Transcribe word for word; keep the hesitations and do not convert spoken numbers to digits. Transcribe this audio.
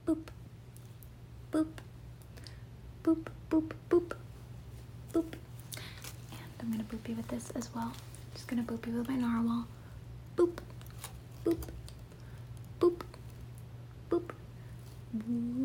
boop, boop, boop, boop, boop, boop. And I'm gonna boop you with this as well. Just gonna boop you with my narwhal. Boop, boop, boop, boop, boop.